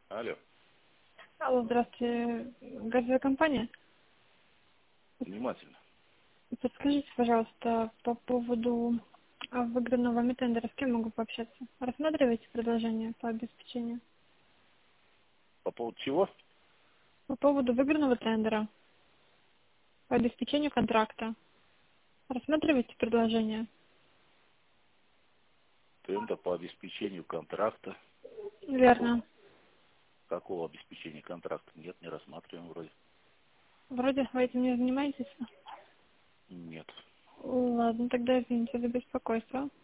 Алло, Алло, здравствуйте. Газовая компания. внимательно. Подскажите, пожалуйста, по поводу выигранного вами тендера, с кем могу пообщаться? Рассматриваете предложение по обеспечению? По поводу чего? По поводу выигранного тендера по обеспечению контракта. Рассматриваете предложение? Тендер по обеспечению контракта. Какого, Верно. какого обеспечения контракта? Нет, не рассматриваем вроде. Вроде вы этим не занимаетесь? Нет. Ладно, тогда извините за беспокойство.